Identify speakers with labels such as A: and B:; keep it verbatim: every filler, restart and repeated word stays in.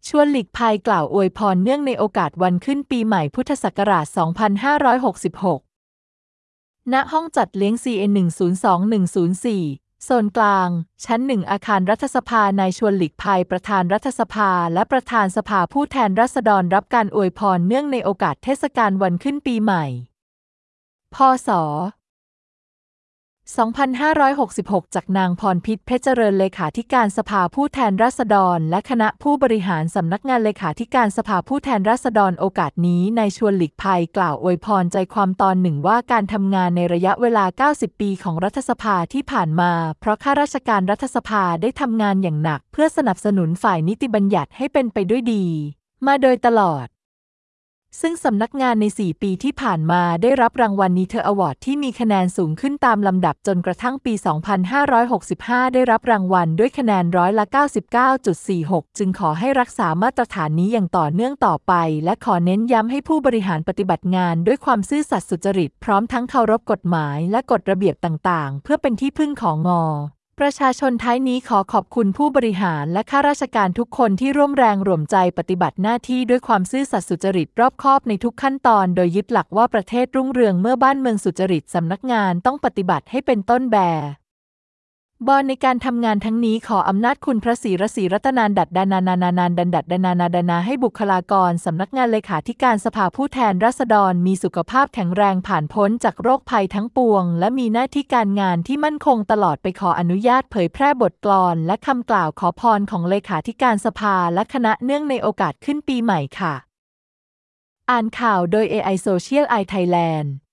A: ชวนหลีกภัยกล่าวอวยพรเนื่องในโอกาสวันขึ้นปีใหม่พุทธศักราช สองพันห้าร้อยหกสิบหก ณ ห้องจัดเลี้ยง ซี เอ็น หนึ่ง ศูนย์ สอง หนึ่ง ศูนย์ สี่ โซนกลาง ชั้น หนึ่ง อาคารรัฐสภานายชวนหลีกภัยประธานรัฐสภาและประธานสภาผู้แทนราษฎรรับการอวยพรเนื่องในโอกาสเทศกาลวันขึ้นปีใหม่ พ.ศ. สองพันห้าร้อยหกสิบหก จากนางพรพิษเพชรเจริญเลขาธิการสภาผู้แทนราษฎรและคณะผู้บริหารสำนักงานเลขาธิการสภาผู้แทนราษฎรโอกาสนี้นายชวนหลีกภัยกล่าวอวยพรใจความตอนหนึ่งว่าการทำงานในระยะเวลา เก้าสิบ ปีของรัฐสภาที่ผ่านมาเพราะข้าราชการรัฐสภาได้ทำงานอย่างหนักเพื่อสนับสนุนฝ่ายนิติบัญญัติให้เป็นไปด้วยดีมาโดยตลอดซึ่งสำนักงานใน สี่ ปีที่ผ่านมาได้รับรางวัลนีเธออวอร์ดที่มีคะแนนสูงขึ้นตามลำดับจนกระทั่งปี สองพันห้าร้อยหกสิบห้า ได้รับรางวัลด้วยคะแนนร้อยละ เก้าสิบเก้าจุดสี่หก จึงขอให้รักษามาตรฐานนี้อย่างต่อเนื่องต่อไปและขอเน้นย้ำให้ผู้บริหารปฏิบัติงานด้วยความซื่อสัตย์สุจริตพร้อมทั้งเคารพกฎหมายและกฎระเบียบต่างๆเพื่อเป็นที่พึ่งของงอประชาชนท้ายนี้ขอขอบคุณผู้บริหารและข้าราชการทุกคนที่ร่วมแรงร่วมใจปฏิบัติหน้าที่ด้วยความซื่อสัตย์สุจริตรอบคอบในทุกขั้นตอนโดยยึดหลักว่าประเทศรุ่งเรืองเมื่อบ้านเมืองสุจริตสำนักงานต้องปฏิบัติให้เป็นต้นแบบบอนในการทำงานทั้งนี้ขออำนาจคุณพระศรีรศรีรัตนานดัดดานานานานานดันดัดดานานาดานาให้บุคลากรสำนักงานเลขาธิการสภาผู้แทนราษฎรมีสุขภาพแข็งแรงผ่านพ้นจากโรคภัยทั้งปวงและมีหน้าที่การงานที่มั่นคงตลอดไปขออนุญาตเผยแพร่บทกลอนและคำกล่าวขอพรของเลขาธิการสภาและคณะเนื่องในโอกาสขึ้นปีใหม่ค่ะอ่านข่าวโดย เอ ไอ Social Eye Thailand